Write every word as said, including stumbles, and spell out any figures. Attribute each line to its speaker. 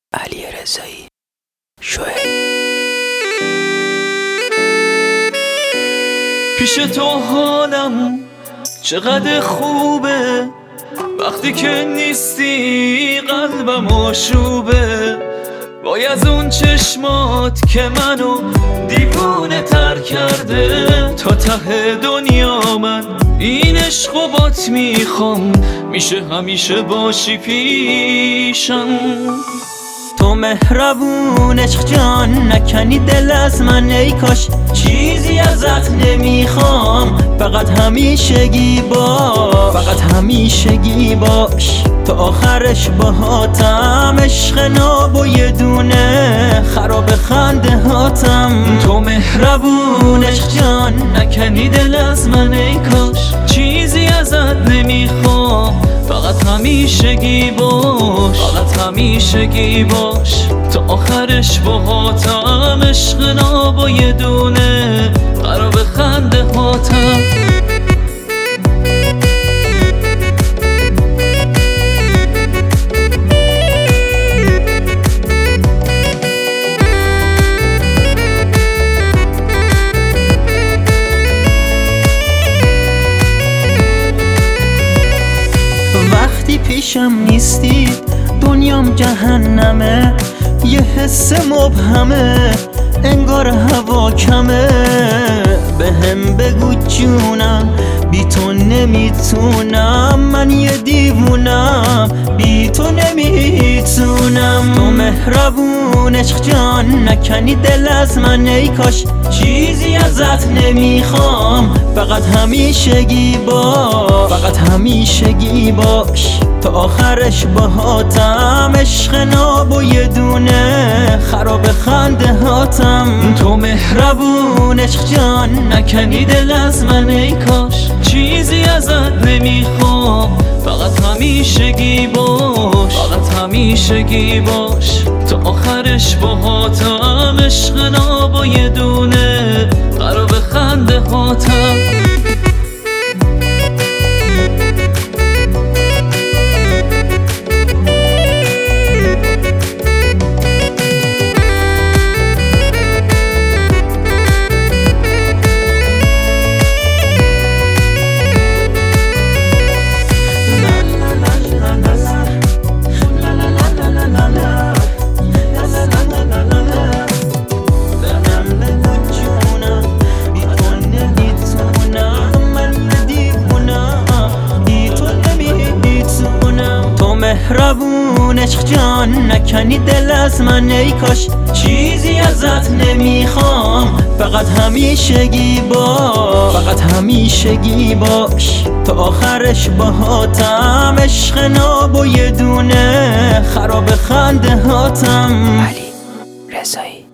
Speaker 1: علی رضایی شوهر.
Speaker 2: پیش تو حالم چقدر خوبه، وقتی که نیستی قلبم آشوبه. وای از اون چشمات که منو دیوونه تر کرده، تا ته دنیا من این عشق و بات میخوام، میشه همیشه باشی پیشم.
Speaker 3: تو مهربون عشق جان، نکنی دل از من ای کاش، چیزی ازت نمیخوام، فقط همیشگی باش، فقط همیشگی باش تا آخرش باهاتم. عشق ناب و یه دونه خراب خنده هاتم.
Speaker 2: تو مهربون عشق جان، نکنی دل از من ای کاش، چیزی ازت نمیخوام، فقط همیشگی باش، فقط همیشگی باش تا آخرش باهاتم. عشق ناب و یه دونه خراب خنده هاتم.
Speaker 3: وقتی پیشم نیستی دنیام جهنمه، یه حس مبهمه انگار هوا کمه. بهم بگو جونم بی تو نمیتونم، من یه دیوونم بی تو نمیتونم. تو مهربون عشق جان، نکنی دل از من ای کاش، چیزی ازت نمیخوام، فقط همیشگی باش، فقط همیشگی باش تا آخرش باهاتم. عشق ناب و یه دونه خراب خنده هاتم.
Speaker 2: تو مهربون عشق جان، نکنی دل از من ای کاش، چیزی ازت نمیخوام، فقط همیشگی باش، فقط همیشگی باش تا آخرش باهاتم. عشق ناب و یه دونه خراب خنده هاتم.
Speaker 3: مهربون عشق جان، نکنی دل از من ای کاش، چیزی ازت نمیخوام، فقط همیشگی باش، فقط همیشگی باش تا آخرش باهاتم. عشق ناب و یه دونه خراب خنده هاتم.
Speaker 1: علی رضایی.